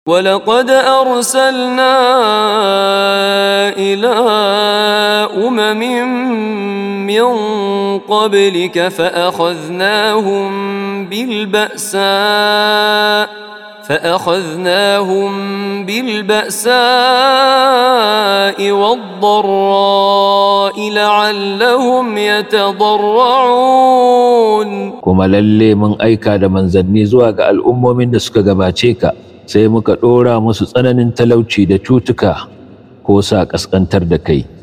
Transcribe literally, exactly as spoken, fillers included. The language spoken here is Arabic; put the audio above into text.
ولقد أرسلنا إلى أمم من قبلك فأخذناهم بالبأساء فأخذناهم بالبأساء والضراء لعلهم يتضرعون. كما للي من أيكا دا منزلني زواج الأمم من دسك gabace sai muka ɗora musu tsananin talauci da cutuka ko sa ƙasƙantar da kai.